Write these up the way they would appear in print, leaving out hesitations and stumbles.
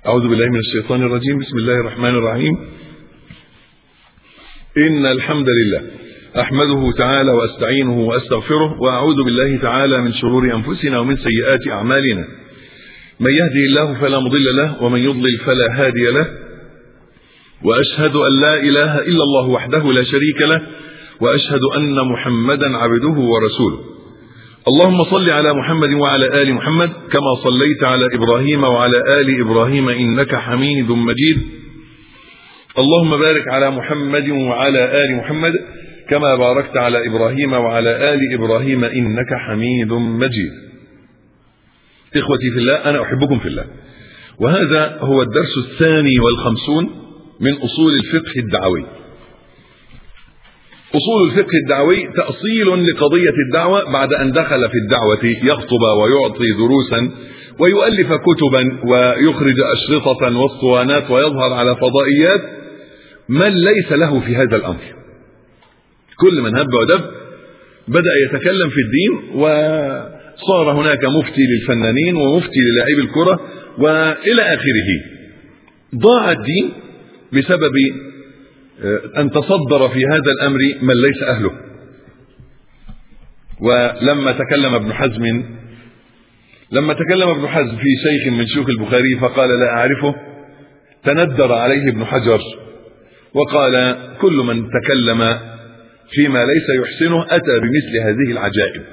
أعوذ بالله من الشيطان الرجيم. بسم الله الرحمن الرحيم. إن الحمد لله أحمده تعالى وأستعينه وأستغفره، وأعوذ بالله تعالى من شرور أنفسنا ومن سيئات أعمالنا. من يهدي الله فلا مضل له، ومن يضلل فلا هادي له، وأشهد أن لا إله إلا الله وحده لا شريك له، وأشهد أن محمدا عبده ورسوله. اللهم صل على محمد وعلى آل محمد كما صليت على إبراهيم وعلى آل إبراهيم إنك حميد مجيد. اللهم بارك على محمد وعلى آل محمد كما باركت على إبراهيم وعلى آل إبراهيم إنك حميد مجيد. إخوتي في الله، أنا أحبكم في الله، وهذا هو الدرس 52 من أصول الفقه الدعوي. أصول الفقه الدعوي تأصيل لقضية الدعوة بعد أن دخل في الدعوة يخطب ويعطي دروسا ويؤلف كتبا ويخرج أشرطة واسطوانات ويظهر على فضائيات من ليس له في هذا الأمر. كل من هب ودب بدأ يتكلم في الدين، وصار هناك مفتي للفنانين ومفتي للاعبي الكرة وإلى آخره. ضاع الدين بسبب أن تصدر في هذا الأمر من ليس أهله. ولما تكلم ابن حزم في شيخ من شيوخ البخاري فقال لا أعرفه، تندر عليه ابن حجر وقال كل من تكلم فيما ليس يحسنه أتى بمثل هذه العجائب.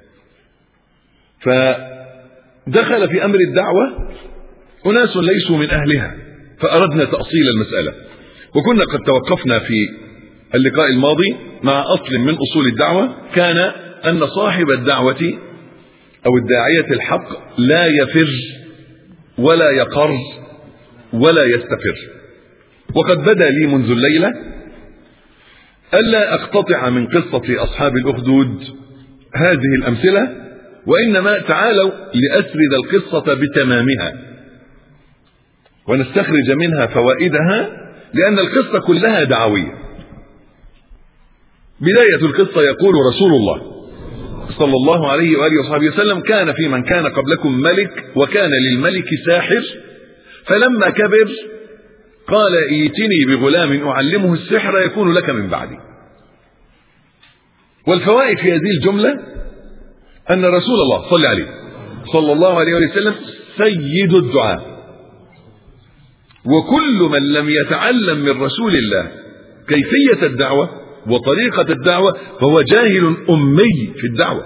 فدخل في أمر الدعوة أناس ليسوا من أهلها، فأردنا تأصيل المسألة. وكنا قد توقفنا في اللقاء الماضي مع أصل من أصول الدعوة، كان أن صاحب الدعوة أو الداعية الحق لا يفر ولا يقر ولا يستفر. وقد بدا لي منذ الليلة ألا أقتطع من قصة أصحاب الأخدود هذه الأمثلة، وإنما تعالوا لأسرد القصة بتمامها ونستخرج منها فوائدها، لأن القصة كلها دعوية. بداية القصة يقول رسول الله صلى الله عليه وآله وصحبه وسلم: كان في من كان قبلكم ملك، وكان للملك ساحر، فلما كبر قال ائتني بغلام أعلمه السحر يكون لك من بعدي. والفوائد في هذه الجملة أن رسول الله صلى الله عليه وسلم سيد الدعاء، وكل من لم يتعلم من رسول الله كيفية الدعوة وطريقة الدعوة فهو جاهل أمي في الدعوة.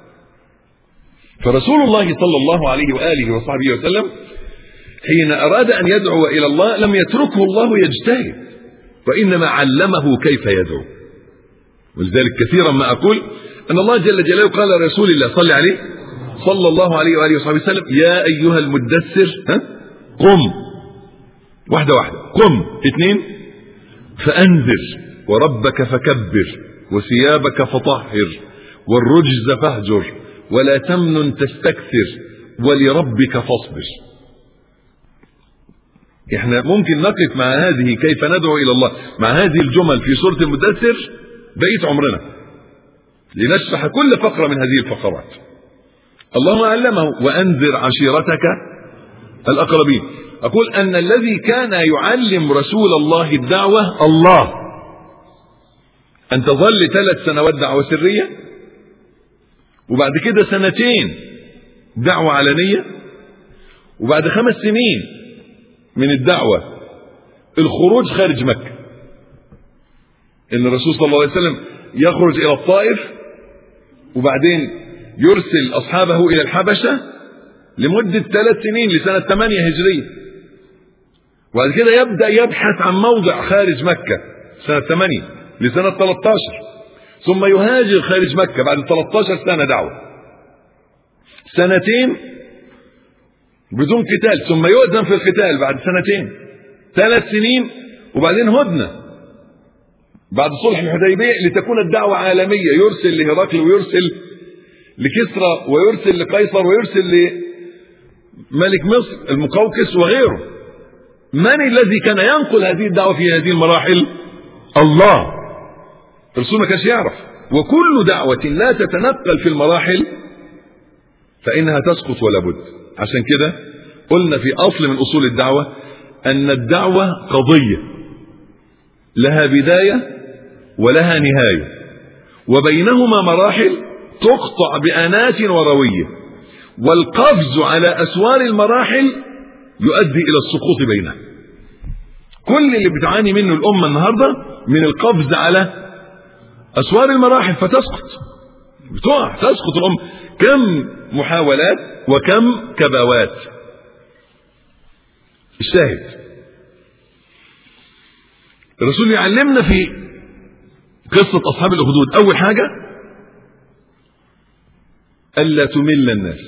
فرسول الله صلى الله عليه وآله وصحبه وسلم حين أراد أن يدعو إلى الله لم يتركه الله يجتهد، وإنما علمه كيف يدعو. ولذلك كثيرا ما أقول أن الله جل جلاله قال رسول الله صلى الله عليه وآله وصحبه وسلم: يا أيها المدثر قم. واحدة قم. 2 فأنذر وربك فكبر وثيابك فطهر والرجز فاهجر ولا تمنن تستكثر ولربك فاصبر. احنا ممكن نقف مع هذه كيف ندعو إلى الله مع هذه الجمل في سورة المدثر بقية عمرنا لنشرح كل فقرة من هذه الفقرات. الله علمه: وأنذر عشيرتك الأقربين. أقول أن الذي كان يعلم رسول الله الدعوة الله. أن تظل 3 سنوات دعوة سرية، وبعد كده 2 دعوة علنية، وبعد 5 سنين من الدعوة الخروج خارج مكة. إن الرسول صلى الله عليه وسلم يخرج إلى الطائف، وبعدين يرسل أصحابه إلى الحبشة لمدة 3 سنين لسنة 8 هجرية، وبعد كده يبدأ يبحث عن موضع خارج مكة سنة 8 لسنة 13، ثم يهاجر خارج مكة بعد 13 سنة دعوة، 2 سنين بدون قتال، ثم يؤذن في القتال بعد 2 3 سنين، وبعدين هدنة بعد صلح الحديبية لتكون الدعوة عالمية. يرسل لهرقل ويرسل لكسرى ويرسل لقيصر ويرسل لملك مصر المقوقس وغيره. من الذي كان ينقل هذه الدعوة في هذه المراحل؟ الله. الرسول ما كانش يعرف. وكل دعوة لا تتنقل في المراحل فإنها تسقط ولا بد. عشان كده قلنا في أصل من أصول الدعوة أن الدعوة قضية لها بداية ولها نهاية، وبينهما مراحل تقطع بأنات وروية، والقفز على أسوار المراحل يؤدي إلى السقوط بينها. كل اللي بتعاني منه الأمة النهاردة من القفز على أسوار المراحل فتسقط، بتقع تسقط الأمة. كم محاولات وكم كبوات. الشاهد الرسول يعلمنا في قصة أصحاب الأخدود أول حاجة ألا تمل الناس.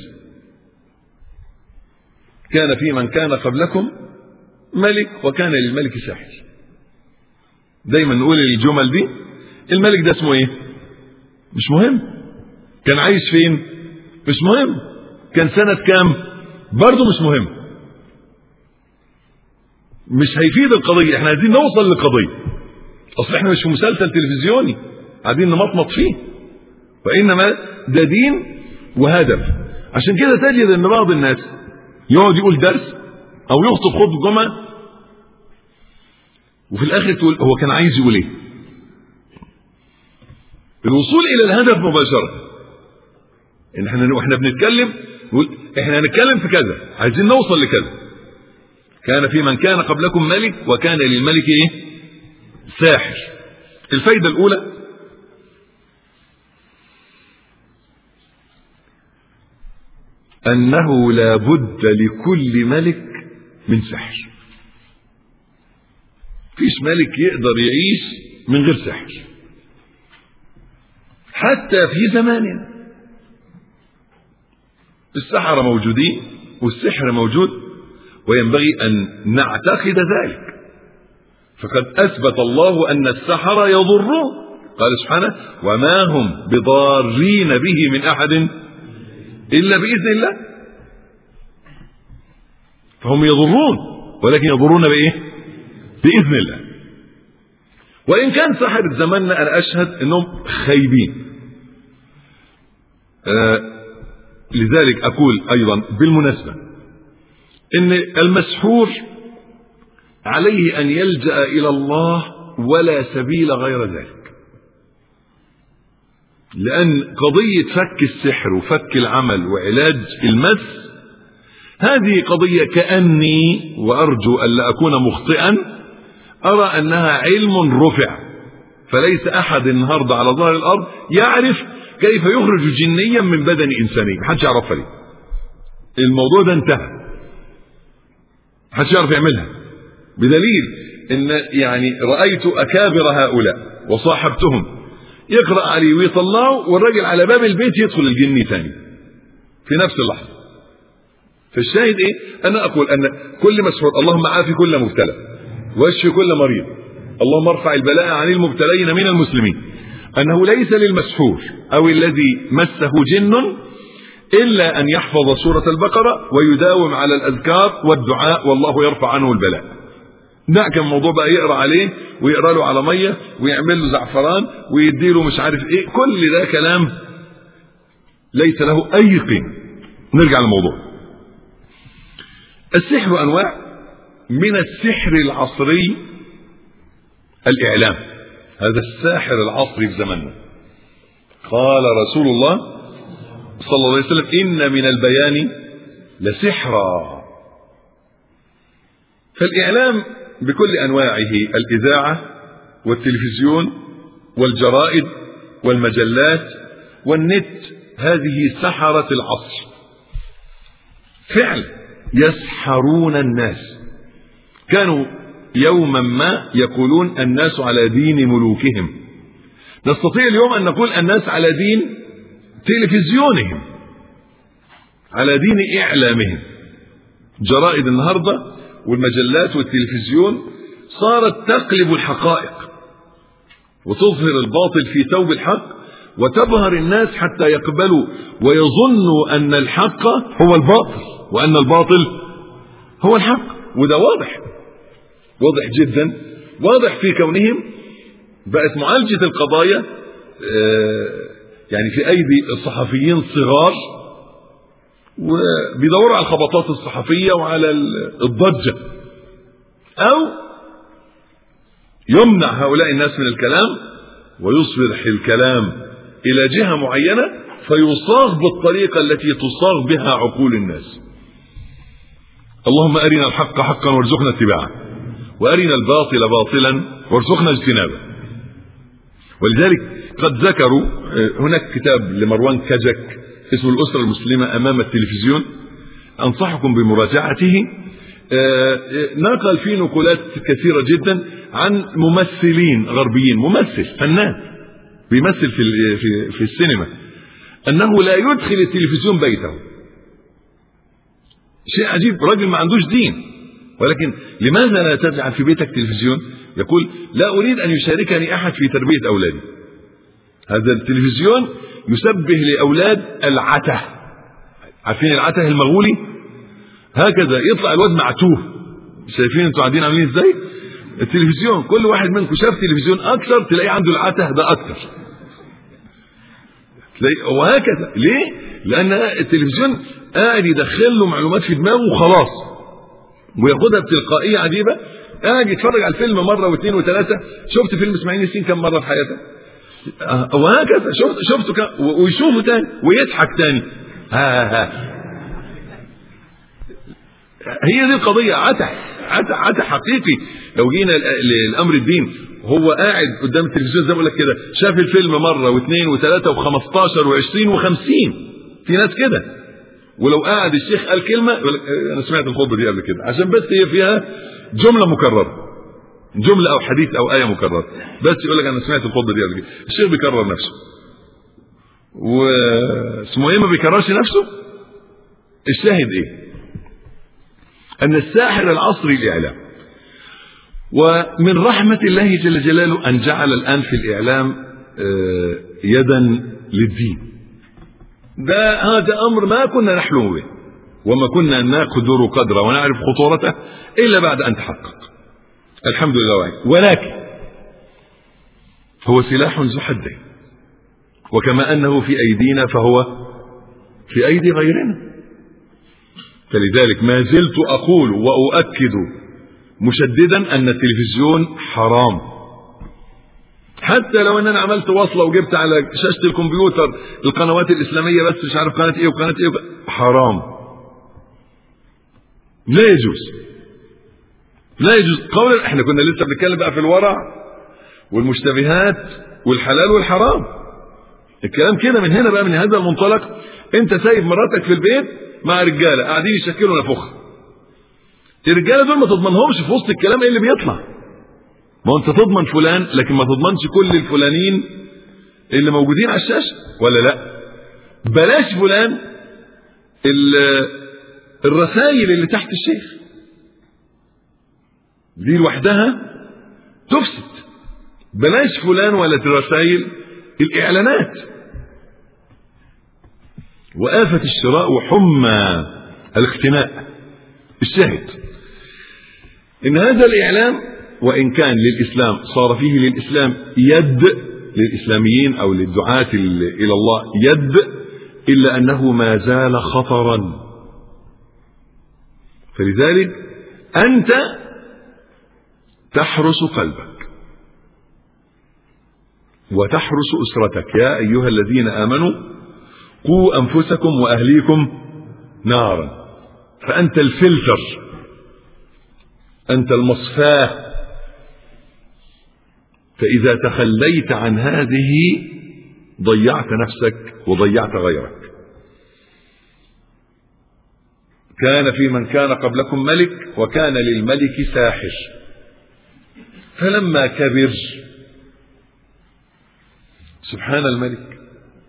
كان في من كان قبلكم ملك وكان للملك ساحر. دايما نقول الجمل دي. الملك ده اسمه ايه؟ مش مهم. كان عايش فين؟ مش مهم. كان سنة كام؟ برضه مش مهم. مش هيفيد القضية. احنا عايزين نوصل للقضية. اصل احنا مش في مسلسل تلفزيوني قاعدين نمطمط فيه، وانما ده دين وهدف. عشان كده تجد ان بعض الناس يقعد يقول درس او يخطب خطبة جمعة وفي الاخر تقول هو كان عايز يقول ايه؟ الوصول الى الهدف مباشرة. ان احنا بنتكلم نقول احنا هنتكلم في كذا، عايزين نوصل لكذا. كان في من كان قبلكم ملك وكان للملك ايه؟ ساحر. الفايدة الاولى انه لا بد لكل ملك من سحر. فيش ملك يقدر يعيش من غير سحر حتى في زماننا. السحرة موجودين والسحر موجود، وينبغي أن نعتقد ذلك. فقد أثبت الله أن السحرة يضرون، قال سبحانه وما هم بضارين به من أحد إلا بإذن الله. فهم يضرون، ولكن يضرون بإيه؟ بإذن الله. وإن كان سحرة زماننا أنا أشهد أنهم خايبين. لذلك أقول أيضا بالمناسبة إن المسحور عليه أن يلجأ إلى الله ولا سبيل غير ذلك، لأن قضية فك السحر وفك العمل وعلاج المس هذه قضية كأني، وأرجو أن لا أكون مخطئا، أرى أنها علم رفع. فليس أحد النهاردة على ظهر الأرض يعرف كيف يخرج جنيا من بدن إنساني. محدش يعرفها ليه. الموضوع ده انتهى، محدش يعرف يعملها. بدليل ان يعني رأيت أكابر هؤلاء وصاحبتهم يقرأ عليه ويطلعوا، والراجل على باب البيت يدخل الجني ثاني في نفس اللحظة. فالشاهد ايه؟ انا اقول ان كل مسحور اللهم عافي كل مبتلى واشفي كل مريض، اللهم ارفع البلاء عن المبتلين من المسلمين. انه ليس للمسحور او الذي مسه جن الا ان يحفظ سورة البقرة ويداوم على الاذكار والدعاء والله يرفع عنه البلاء. ده كان موضوع بقى يقرأ عليه ويقرأ له على مية ويعمل له زعفران ويديله مش عارف ايه، كل ده كلام ليس له اي قيمة. نرجع للموضوع. السحر انواع. من السحر العصري الاعلام، هذا الساحر العصري في زماننا. قال رسول الله صلى الله عليه وسلم ان من البيان لسحرا. فالاعلام بكل انواعه، الاذاعة والتلفزيون والجرائد والمجلات والنت، هذه سحرة العصر فعلا يسحرون الناس. كانوا يوما ما يقولون الناس على دين ملوكهم، نستطيع اليوم ان نقول الناس على دين تلفزيونهم، على دين اعلامهم. جرائد النهارده والمجلات والتلفزيون صارت تقلب الحقائق وتظهر الباطل في ثوب الحق، وتبهر الناس حتى يقبلوا ويظنوا ان الحق هو الباطل وان الباطل هو الحق. وده واضح جدا، واضح في كونهم بقت معالجة القضايا يعني في ايدي الصحفيين صغار وبيدوروا على الخبطات الصحفية وعلى الضجة، أو يمنع هؤلاء الناس من الكلام ويصبح الكلام إلى جهة معينة فيصاغ بالطريقة التي تصاغ بها عقول الناس. اللهم أرنا الحق حقا وارزقنا اتباعه، وأرنا الباطل باطلا وارزقنا اجتنابه. ولذلك قد ذكروا هناك كتاب لمروان كجك اسمه الأسرة المسلمة أمام التلفزيون، أنصحكم بمراجعته. نقل فيه نقولات كثيرة جدا عن ممثلين غربيين، ممثل فنان بيمثل في السينما، أنه لا يدخل التلفزيون بيته. شيء عجيب، راجل ما عندوش دين، ولكن لماذا لا تجعل في بيتك تلفزيون؟ يقول لا أريد أن يشاركني أحد في تربية أولادي. هذا التلفزيون يسبه لأولاد العته، عارفين العته المغولي؟ هكذا يطلع الواد معتوه. شايفين انتوا قاعدين عاملين ازاي؟ التلفزيون كل واحد منكم شاف تلفزيون اكثر تلاقيه عنده العته ده اكثر، وهكذا. ليه؟ لان التلفزيون قاعد يدخل له معلومات في دماغه وخلاص، وياخدها بتلقائيه عجيبه. قاعد يتفرج على الفيلم مره واثنين وثلاثه. شفت فيلم اسماعيل ياسين كم مره في حياتك؟ وهكذا شفته ويشوفه تاني ويضحك تاني. هي دي القضيه، عته حقيقي. لو جينا للامر الدين، هو قاعد قدام التلفزيون زي ما بقول لك كده، شاف الفيلم مره واثنين وثلاثه و15 و20 و50. في ناس كده. ولو قاعد الشيخ قال كلمه يقول لك انا سمعت الخطبه دي قبل كده، عشان بس هي فيها جمله مكرره، جمله او حديث او ايه مكرره، بس يقول لك انا سمعت الخطبه دي قبل كده. الشيخ بيكرر نفسه، واسمه ايه ما بيكررش نفسه. الشاهد ايه؟ ان الساحر العصري الاعلام، ومن رحمه الله جل جلاله ان جعل الان في الاعلام يدا للدين. هذا امر ما كنا نحلم به، وما كنا نقدر قدره ونعرف خطورته الا بعد ان تحقق. الحمد لله. ولكن هو سلاح ذو حدين، وكما انه في ايدينا فهو في ايدي غيرنا. فلذلك ما زلت اقول واؤكد مشددا ان التلفزيون حرام. حتى لو ان انا عملت وصله وجبت على شاشه الكمبيوتر القنوات الاسلاميه بس مش عارف قناه ايه وقناه ايه، حرام، لا يجوز، لا يجوز قولا. احنا كنا لسه بنتكلم بقى في الورع والمشتبهات والحلال والحرام. الكلام كده من هنا بقى، من هذا المنطلق. انت سايب مراتك في البيت مع رجاله قاعدين يشكلوا نفخ. الرجاله دول ما تضمنهمش في وسط الكلام ايه اللي بيطلع. ما انت تضمن فلان لكن ما تضمنش كل الفلانين اللي موجودين على الشاشه، ولا لا؟ بلاش فلان، الرسائل اللي تحت الشيخ دي لوحدها تفسد. بلاش فلان ولا الرسائل، الاعلانات وآفة الشراء وحمى الاختناء. الشاهد ان هذا الاعلام وان كان للاسلام صار فيه للاسلام يد، للاسلاميين او للدعاة الى الله يد، الا انه ما زال خطرا. فلذلك انت تحرس قلبك وتحرس اسرتك. يا ايها الذين امنوا قوا انفسكم واهليكم نارا. فانت الفلتر، انت المصفاة. فاذا تخليت عن هذه ضيعت نفسك وضيعت غيرك. كان في من كان قبلكم ملك وكان للملك ساحر، فلما كبر سبحان الملك،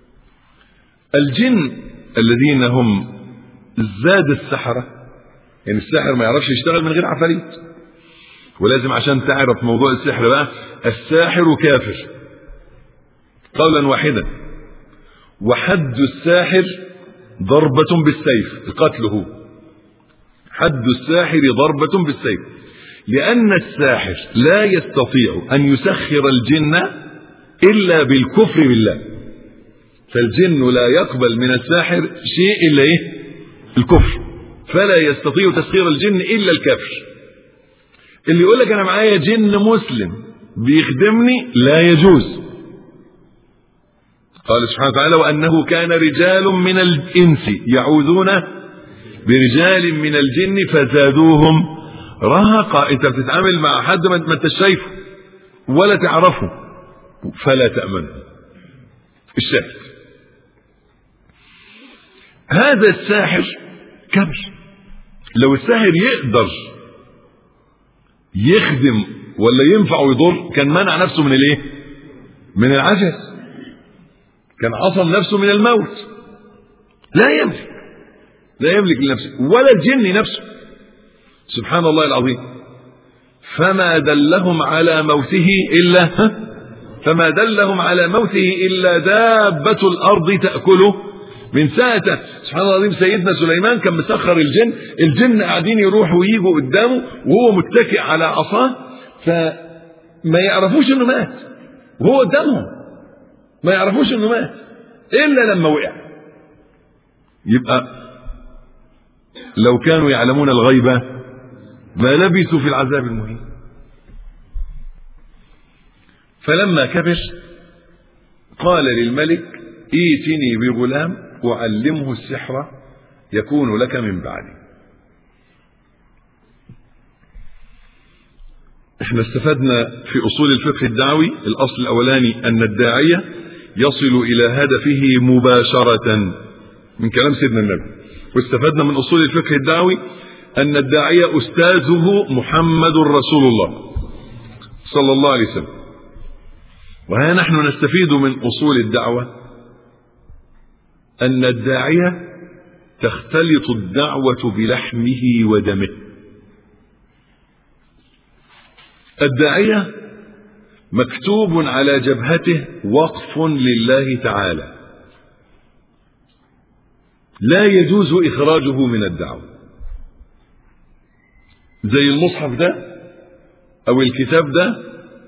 الجن الذين هم زاد السحرة، يعني الساحر ما يعرفش يشتغل من غير عفاريت، ولازم عشان تعرف موضوع السحر بقى، الساحر كافر قولا واحدا، وحد الساحر ضربة بالسيف، قتله. حد الساحر ضربة بالسيف، لأن الساحر لا يستطيع أن يسخر الجن إلا بالكفر بالله. فالجن لا يقبل من الساحر شيء إلا إيه؟ الكفر، فلا يستطيع تسخير الجن إلا الكافر. اللي يقول لك أنا معايا جن مسلم بيخدمني لا يجوز. قال سبحانه وتعالى وأنه كان رجال من الإنس يعوذون برجال من الجن فزادوهم رهقا. انت بتتعامل مع حد ما انت شايفه ولا تعرفه فلا تأمنه. الشاهد هذا الساحر كبر. لو الساحر يقدر يخدم ولا ينفع ويضر كان منع نفسه من الايه؟ من العجز، كان عصم نفسه من الموت. لا يملك لنفسه ولا الجن نفسه. سبحان الله العظيم. فما دلهم على موته إلا دابة الأرض تأكله من ساعته. سبحان الله العظيم. سيدنا سليمان كان مسخر الجن قاعدين يروحوا ويجوا قدامه وهو متكئ على عصاه، فما يعرفوش انه مات وهو قدامهم، ما يعرفوش انه مات الا لما وقع. يبقى لو كانوا يعلمون الغيب ما لبثوا في العذاب المهين. فلما كبر قال للملك ائتني بغلام أعلمه السحر يكون لك من بعدي. احنا استفدنا في أصول الفقه الدعوي الأصل الأولاني أن الداعية يصل إلى هدفه مباشرة من كلام سيدنا النبي. واستفدنا من أصول الفقه الدعوي أن الداعية أستاذه محمد رسول الله صلى الله عليه وسلم. وها نحن نستفيد من أصول الدعوة أن الداعية تختلط الدعوة بلحمه ودمه. الداعية مكتوب على جبهته وقف لله تعالى، لا يجوز إخراجه من الدعوة. زي المصحف ده أو الكتاب ده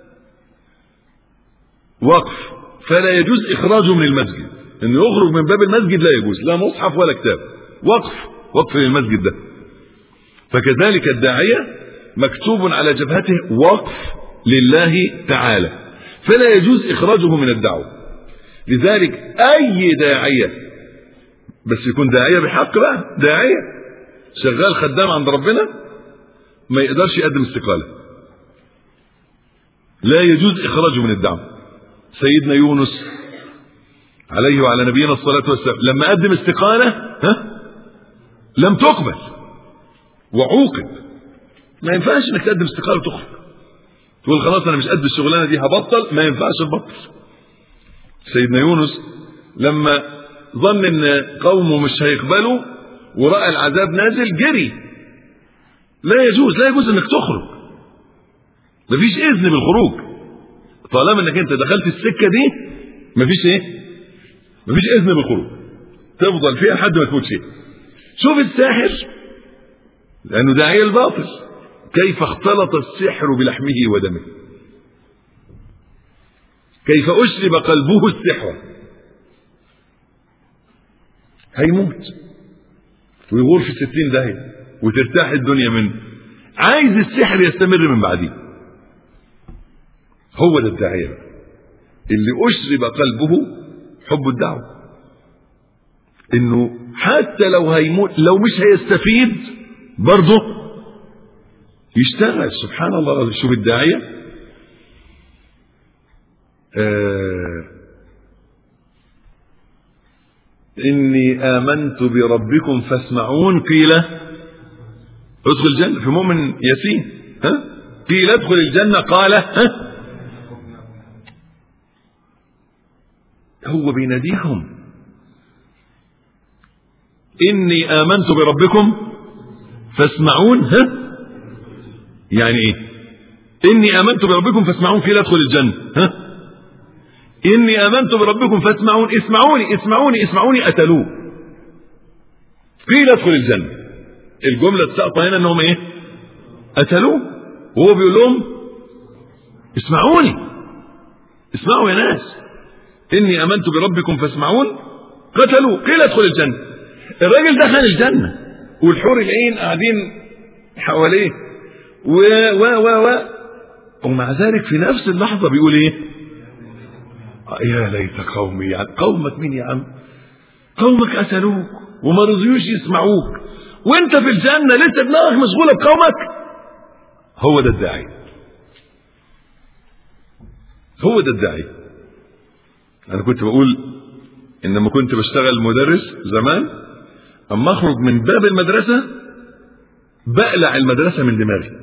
وقف، فلا يجوز إخراجه من المسجد. إنه يخرج من باب المسجد لا يجوز، لا مصحف ولا كتاب، وقف للمسجد ده. فكذلك الداعية مكتوب على جبهته وقف لله تعالى، فلا يجوز إخراجه من الدعوة. لذلك أي داعية، بس يكون داعية بحق بقى، داعية شغال خدام عند ربنا، ما يقدرش يقدم استقالة، لا يجوز إخراجه من الدعوة. سيدنا يونس عليه وعلى نبينا الصلاة والسلام لما قدم استقالة لم تقبل وعوقب. ما ينفعش انك تقدم استقالة وتخرج تقول خلاص انا مش قد الشغلانة دي هبطل، ما ينفعش تبطل. سيدنا يونس لما ظن ان قومه مش هيقبلوا ورأى العذاب نازل جري. لا يجوز انك تخرج، مفيش اذن بالخروج طالما انك انت دخلت السكة دي. مفيش اذن بالخروج، تفضل فيها لحد ما تموت فيها. شوف الساحر لانه داعية الباطل كيف اختلط السحر بلحمه ودمه، كيف أشرب قلبه السحر. هيموت ويغور في 60 داهية وترتاح الدنيا منه، عايز السحر يستمر من بعديه. هو ده الداعية اللي أشرب قلبه حب الدعوة، انه حتى لو هيموت، لو مش هيستفيد برضه يشتغل. سبحان الله. شوف الداعية إني آمنت بربكم فاسمعون قيل ادخل الجنة. في مؤمن ياسين قيل ادخل الجنة قال هو بيناديهم إني آمنت بربكم فاسمعون. يعني ايه إني آمنت بربكم فاسمعون قيل ادخل الجنة؟ إني آمنت بربكم فاسمعون، اسمعوني قتلوه قيل ادخل الجنة. الجملة الساقطة هنا انهم ايه؟ قتلوه، وهو بيقول لهم اسمعوا يا ناس، إني آمنت بربكم فاسمعون قتلوه قيل ادخل الجنة. الراجل دخل الجنة والحور العين قاعدين حواليه ومع ذلك في نفس اللحظة بيقول ايه؟ يا ليت قومي. يعني قومك مين يا عم؟ قومك قتلوك وما رضيوش يسمعوك وانت في الجنة لسه دماغك مشغولة بقومك. هو ده الداعي، هو ده الداعي. انا كنت بقول ان لما كنت بشتغل مدرس زمان، اما اخرج من باب المدرسة بقلع المدرسة من دماغي.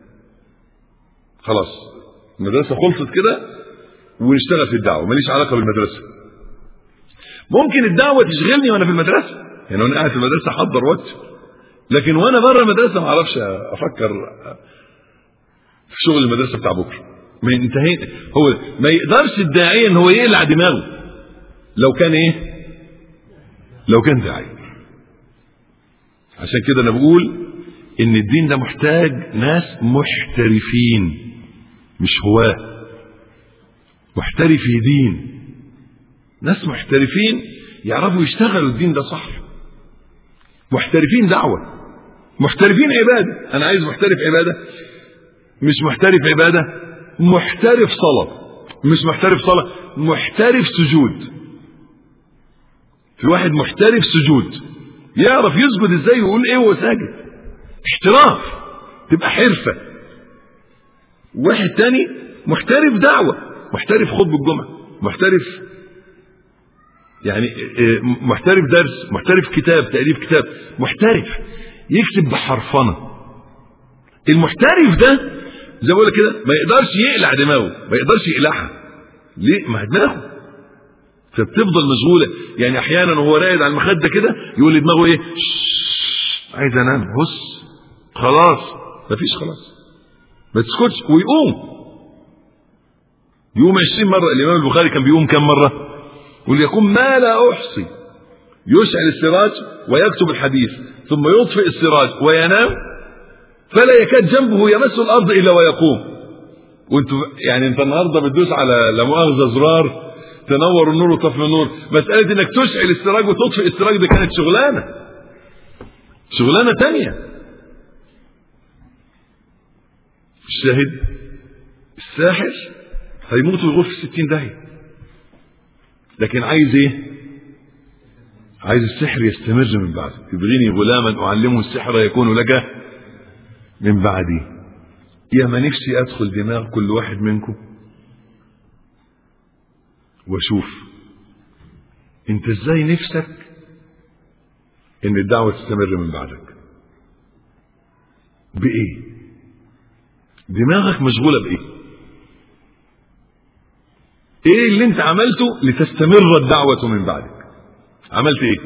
خلاص المدرسة خلصت كده ونشتغل في الدعوة، ماليش علاقة بالمدرسة. ممكن الدعوة تشغلني وانا في المدرسة، يعني وانا قاعد في المدرسة احضر وقت، لكن وانا بره المدرسة ما اعرفش افكر في شغل المدرسة بتاع بكرة. ما انتهينا. هو ما يقدرش الداعية ان هو يقلع دماغه لو كان ايه؟ لو كان داعي. عشان كده انا بقول ان الدين ده محتاج ناس محترفين مش هواه. محترفي دين، ناس محترفين يعرفوا يشتغلوا الدين ده صح. محترفين دعوة، محترفين عبادة. انا عايز محترف عبادة، مش محترف عبادة، محترف صلاة. مش محترف صلاة، محترف سجود. في واحد محترف سجود يعرف يسجد ازاي ويقول ايه وهو ساجد. احتراف، تبقى حرفة. واحد تاني محترف دعوة، محترف خطبة الجمعة، محترف يعني محترف درس، محترف كتاب، تأليف كتاب، محترف يكتب بحرفنة. المحترف ده زي ما بقول كده ما يقدرش يقلع دماغه، ما يقدرش يقلعها. ليه؟ ما دماغه فبتفضل مشغولة. يعني احيانا وهو راقد على المخدة كده يقول لدماغه ايه؟ عايز انام، هس خلاص، مفيش خلاص، ما تسكتش، ويقوم. يقوم 20 مرة. الامام البخاري كان بيقوم كم مرة؟ يقول يقوم ما لا احصي، يشعل السراج ويكتب الحديث ثم يطفئ السراج وينام فلا يكاد جنبه يمس الارض الا ويقوم. وانتوا يعني انت النهارده بتدوس على لا مؤاخذه زرار تنور النور وتطفئ النور. مساله انك تشعل السراج وتطفئ السراج دي كانت شغلانه تانية. الشاهد الساحر هيموت ويغور في 60 داهيه، لكن عايز ايه؟ عايز السحر يستمر من بعده. ابغيني غلاما اعلمه السحر يكون لك من بعدي. يا ما نفسي ادخل دماغ كل واحد منكم واشوف انت ازاي نفسك ان الدعوة تستمر من بعدك. بايه؟ دماغك مشغولة بايه؟ ايه اللي انت عملته لتستمر الدعوة من بعدك؟ عملت ايه؟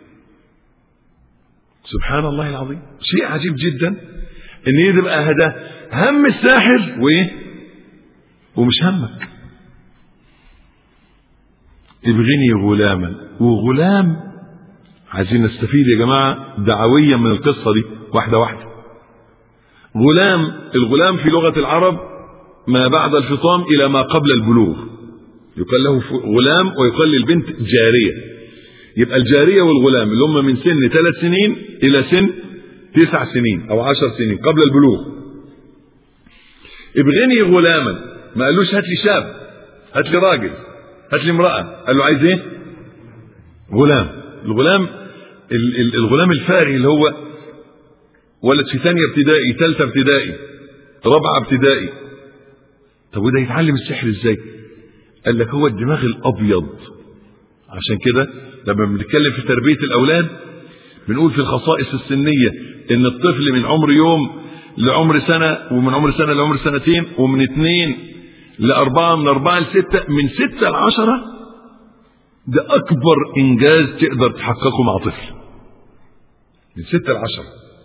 سبحان الله العظيم. شيء عجيب جدا ان يبقى هذا هم الساحر وايه؟ ومش همك. ابغني غلاما. وغلام عايزين نستفيد يا جماعة دعويا من القصة دي واحدة واحدة. غلام، الغلام في لغة العرب ما بعد الفطام إلى ما قبل البلوغ، يقال له غلام ويقال للبنت جارية. يبقى الجارية والغلام اللي هم من سن 3 سنين إلى سن 9 سنين أو 10 سنين قبل البلوغ. ابغني غلاما، ما قالوش هات لي شاب، هات لي راجل، هات لي امرأة. قال له عايز ايه؟ غلام. الغلام الفارغ اللي هو ولد في 2 ابتدائي، 3 ابتدائي، 4 ابتدائي. طب وده يتعلم السحر ازاي؟ قال لك هو الدماغ الابيض. عشان كده لما بنتكلم في تربية الاولاد بنقول في الخصائص السنية ان الطفل من عمر يوم لعمر سنة، ومن عمر سنة لعمر 2 سنين، ومن 2 ل4، من 4 ل6، من 6 ل10. ده اكبر انجاز تقدر تحققه مع طفل. من 6 ل10.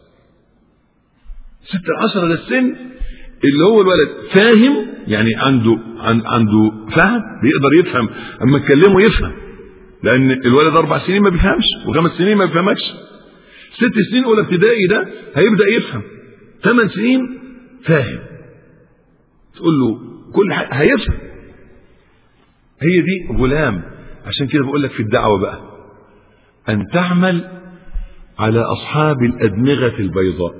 6 ل10 ده السن اللي هو الولد فاهم، يعني عنده فهم، بيقدر يفهم. اما تكلمه يفهم، لان الولد 4 سنين ما بيفهمش، و5 سنين ما بيفهمكش. 6 سنين اولى ابتدائي ده هيبدا يفهم. 8 سنين فاهم، تقول له كل حاجه هيفهم. هي دي غلام. عشان كده بقول لك في الدعوه بقى ان تعمل على أصحاب الأدمغة البيضاء،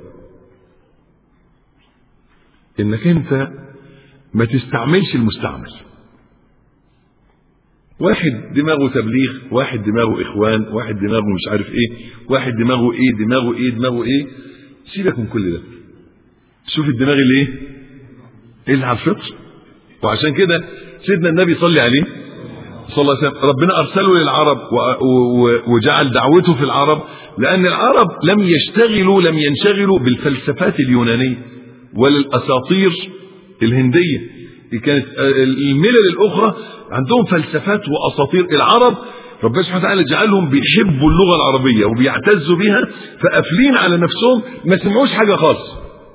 إنك أنت ما تستعملش المستعمل. واحد دماغه تبليغ، واحد دماغه إخوان، واحد دماغه مش عارف إيه، واحد دماغه إيه. سيبك من كل ده، شوف الدماغ اللي إيه على الفطر. وعشان كده سيدنا النبي صلى عليه صلى الله عليه وسلم ربنا أرسله للعرب وجعل دعوته في العرب، لأن العرب لم ينشغلوا بالفلسفات اليونانية ولا الأساطير الهندية. كانت الملل الأخرى عندهم فلسفات وأساطير. العرب ربنا سبحانه وتعالى جعلهم بيحبوا اللغة العربية وبيعتزوا بها، فقافلين على نفسهم، ما سمعوش حاجة خالص،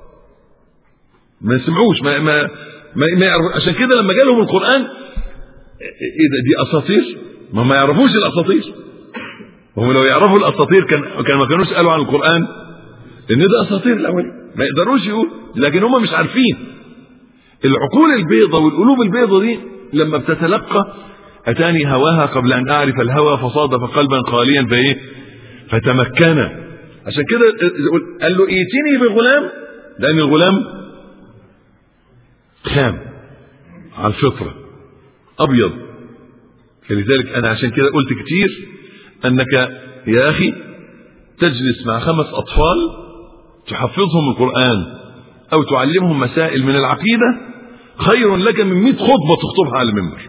ما سمعوش ما يعرفوا. عشان كده لما جالهم القرآن، ايه ده، دي اساطير، ما يعرفوش الاساطير. وهم لو يعرفوا الاساطير كان ما كانوش قالوا عن القرآن ان ده اساطير الاول، ما يقدروش يقول، لكن هم مش عارفين. العقول البيضة والقلوب البيضة دي لما بتتلقى اتاني هواها قبل ان اعرف الهوى فصادف قلبا خاليا فتمكن. عشان كده قال له ائتني بغلام، لان الغلام خام على الفطرة ابيض. فلذلك انا عشان كده قلت كتير انك يا اخي تجلس مع 5 اطفال تحفظهم القرآن او تعلمهم مسائل من العقيدة خير لك من 100 خطبة تخطبها على المنبر.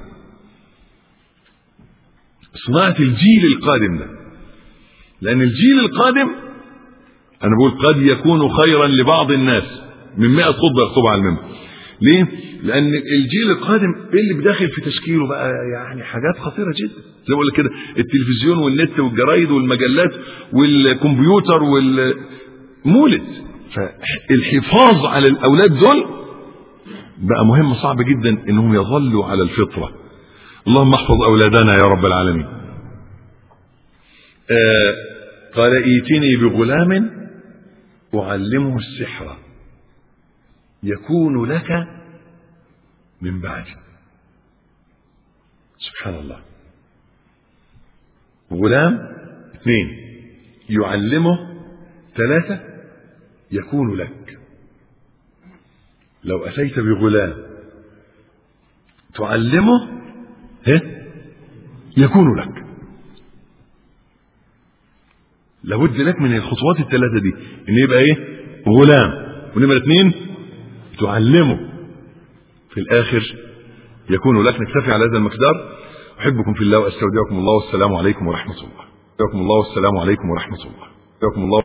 صناعة الجيل القادم ده، لان الجيل القادم انا بقول قد يكون خيرا لبعض الناس من 100 خطبة يخطبها على المنبر. ليه؟ لأن الجيل القادم اللي بداخل في تشكيله بقى يعني حاجات خطيرة جدا، زي ما بقول لك كده، التلفزيون والنت والجرايد والمجلات والكمبيوتر والمولد. فالحفاظ على الأولاد دول بقى مهم، صعب جدا إنهم يظلوا على الفطرة. اللهم احفظ أولادنا يا رب العالمين. قال ائتني بغلام أعلمه السحر يكون لك من بعدي. سبحان الله. غلام 2 يعلمه 3 يكون لك. لو أتيت بغلام تعلمه يكون لك. لابد لك من الخطوات ال3 دي، ان يبقى غلام، ونمرة 2 تعلمه، في الآخر يكون لك. نكتفي على هذا المقدار. أحبكم في الله وأستودعكم الله، والسلام عليكم ورحمة الله.